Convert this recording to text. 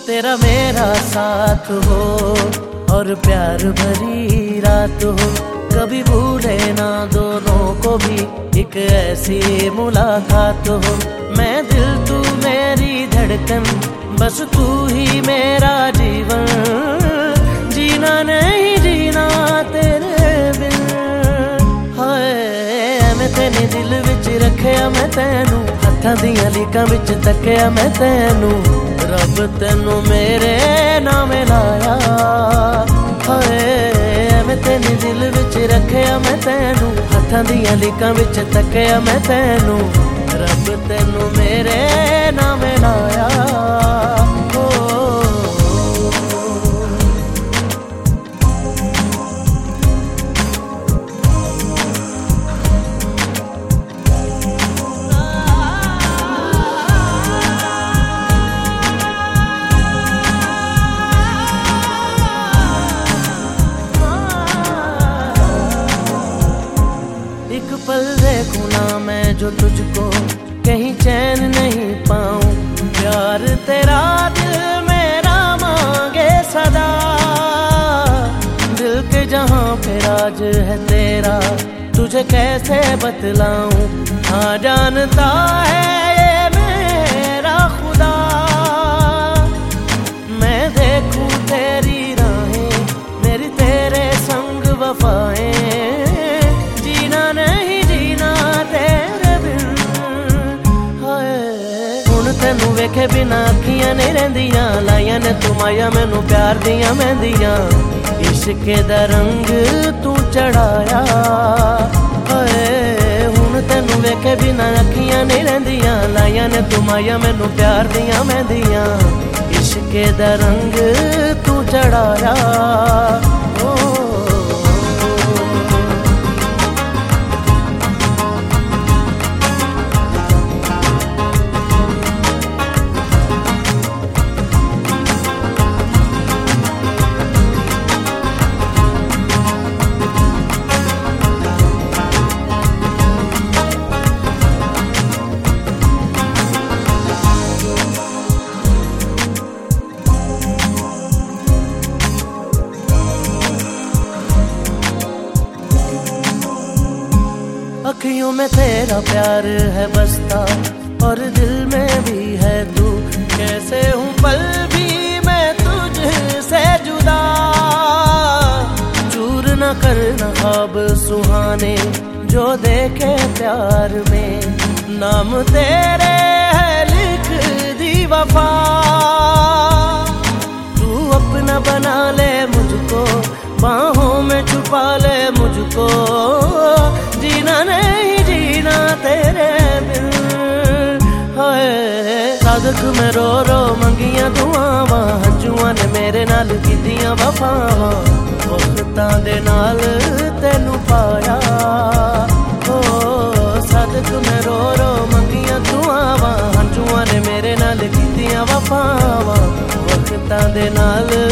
तेरा मेरा साथ हो और प्यार भरी रात हो, कभी भूले ना दोनों को भी एक ऐसी मुलाकात हो। मैं दिल तू मेरी धड़कन, बस तू ही मेरा जीवन, जीना नहीं जीना तेरे बिन। हाय मैं तेने दिल विच रखिया, मैं तेनू हत्थां दियां लीकां विच तकिया, मैं तेनू रब तेनू मेरे नाम लाया। हाय मैं तेने दिल विच रखिया, मैं तेनू हत्थां दियां लीकां विच तकिया, मैं तेनू रब तेनू मेरे नाम लाया। एक पल देखूं ना मैं जो तुझको, कहीं चैन नहीं पाऊं। प्यार तेरा दिल मेरा मांगे सदा, दिल के जहां पे राज है तेरा, तुझे कैसे बतलाऊं। हाँ जानता है ये मेरा खुदा, मैं देखूं तेरी राहें, मेरी तेरे संग वफाएं, तेनू वेखे बिना अखियां नहीं रहिंदियां, लाइया ने तू माया मैनू प्यार दियां मेहंदियां, इश्क दा रंग तू चढ़ाया। हुण तेनू वेखे बिना अखियां नहीं रहिंदियां, लाइया ने तू माया मैनू प्यार दियां मेहंदियां, इश्क दा रंग तू चढ़ाया। अखियों में तेरा प्यार है बसता और दिल में भी है तू, कैसे हूँ पल भी मैं तुझसे जुदा। चूर न करना ख्वाब सुहाने जो देखे प्यार में, नाम तेरे है लिख दी वफा। तू अपना बना ले मुझको, बाहों में छुपा ले मुझको, जीना नहीं जीना तेरे बिन। हाय सादक में रो रो मंगियां दुआवां, हंजुआं ने मेरे नाल कीतियां वफावां, वक्तां दे नाल तेनू पाया। हो सादक में रो रो मंगियां दुआवां, हंजुआं ने मेरे नाल कीतियां वफावां, वक्तां दे नाल